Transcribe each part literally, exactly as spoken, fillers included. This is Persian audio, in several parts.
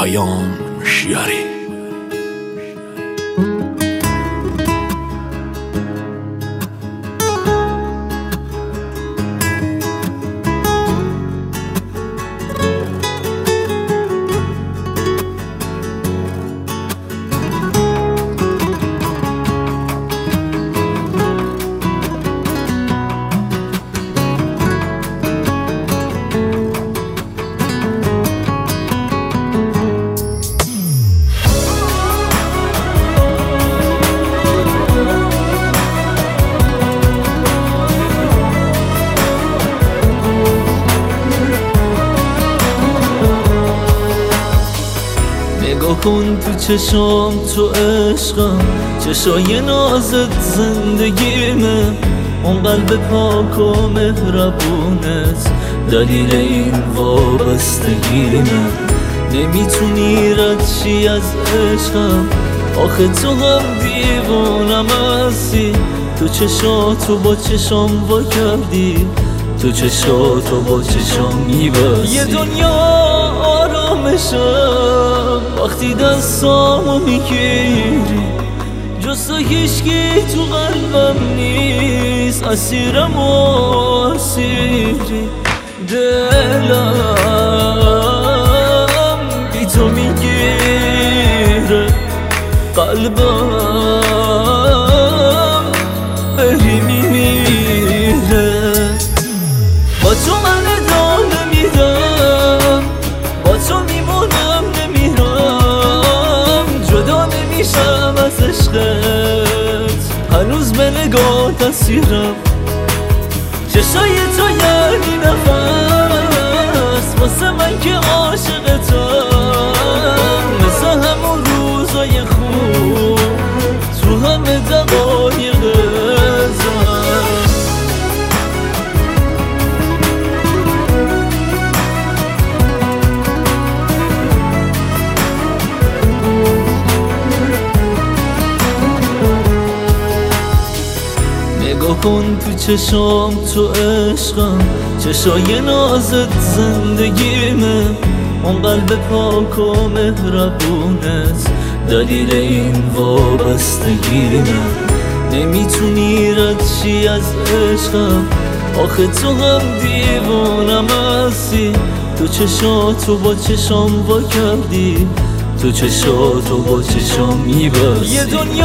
پیام شیاری. نگاه کن تو چشام، تو عشقم، چشای نازت زندگیمه، اون قلب پاک و مهربونت دلیل این وابستگیمه. نمیتونی رد شی از عشقم، آخه تو هم دیوانم هستی. تو چشاتو با چشام وا کردی، تو چشاتو با چشام میبستی. یه دنیا آرامشم وقتی دستامو میگیری، جز تو هیچکی تو قلبم نیست، اسیرم و اسیری. دلم بی تو میگیره، قلبم بری میمیره. با تو من ادامه میدم، با تو میمونم نمیرم، جدا نمیشم از عشقت، هنوز به نگاه اسیرم. چشای تو یعنی نفس واسه من که عاشقتم، مثل همون روزای خوب تو همه دقایقم. نگاه کن تو چشام، تو عشقم، چشای نازت زندگیمه، اون قلب پاک و مهربونت دلیل این وابستگیمه. نمیتونی رد شی از عشقم، آخه تو هم دیوانم هستی. تو چشاتو با چشام وا کردی، تو چشاتو با چشام میبستی. یه دنیا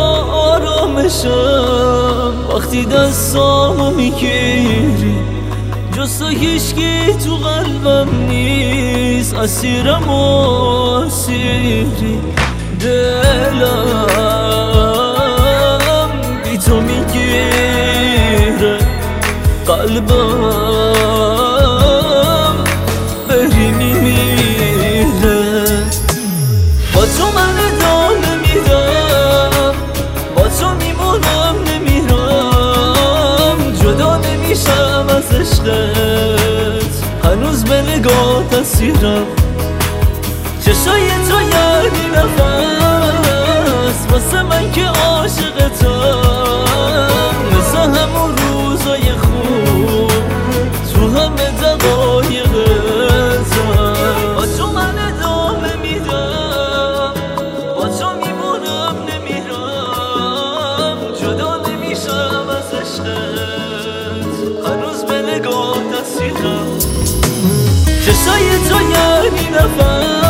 آرامشم وقتی دستامو میگیری، جز تو هیچکی تو قلبم نیست، اسیرم و اسیری. دلم بی تو میگیره، قلبم بری میمیره. با تو من ادامه میدم، با تو میمونم نمیرم، جدا نمیشم از عشقت، هنوز به نگاه اسیرم. چشای تو یعنی نفس واسه من که عاشقتم، مثل همون روزای خوب تو همه دقایقم. با تو من ادامه میدم، با تو میمونم نمیرم، جدا نمیشم از عشقت، هنوز به نگاه اسیرم. چشای تو یعنی نفس